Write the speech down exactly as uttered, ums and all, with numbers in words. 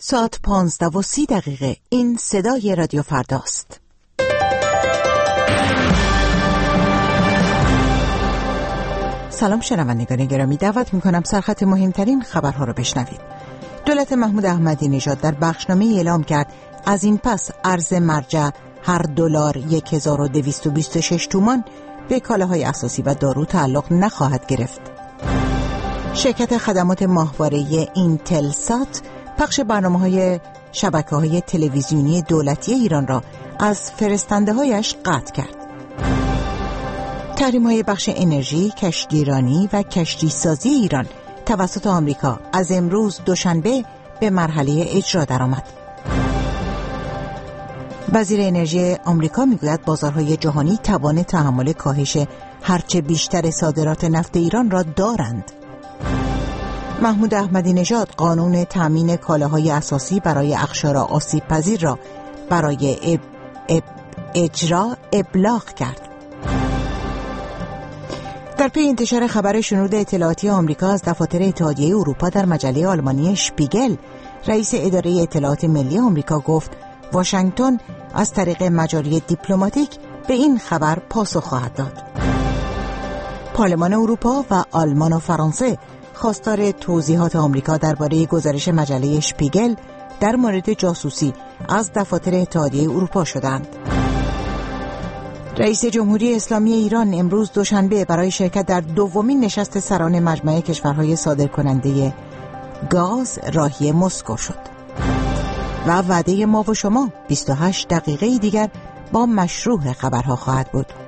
ساعت پانزده و سی دقیقه. این صدای رادیو فرداست. سلام شنوندگان گرامی، دعوت میکنم سرخط مهمترین خبرها رو بشنوید. دولت محمود احمدی نژاد در بخشنامه اعلام کرد از این پس ارز مرجع هر دلار یک هزار و دویست و بیست و شش تومان به کالاهای اساسی و دارو تعلق نخواهد گرفت. شرکت خدمات ماهواره اینتلسات پخش برنامه‌های شبکه‌های تلویزیونی دولتی ایران را از فرستنده‌هایش قطع کرد. تحریم‌های بخش انرژی، کشتیرانی و کشتی سازی ایران توسط آمریکا از امروز دوشنبه به مرحله اجرا درآمد. وزیر انرژی آمریکا میگوید بازارهای جهانی توان تحمل کاهش هرچه بیشتر صادرات نفت ایران را دارند. محمود احمدی نژاد قانون تامین کالاهای اساسی برای اقشار آسیب پذیر را برای اب اب اجرا ابلاغ کرد. در پی انتشار خبر شنود اطلاعاتی آمریکا از دفاتر اتحادیه اروپا در مجله آلمانی شپیگل، رئیس اداره اطلاعات ملی آمریکا گفت واشنگتن از طریق مجاری دیپلماتیک به این خبر پاسخ خواهد داد. پارلمان اروپا و آلمان و فرانسه خواستار توضیحات آمریکا درباره گزارش مجله شپیگل در مورد جاسوسی از دفاتر اتحادیه اروپا شدند. رئیس جمهوری اسلامی ایران امروز دوشنبه برای شرکت در دومین نشست سران مجمع کشورهای صادرکننده گاز راهی مسکو شد. و وعده ما و شما بیست و هشت دقیقه دیگر با مشروع خبرها خواهد بود.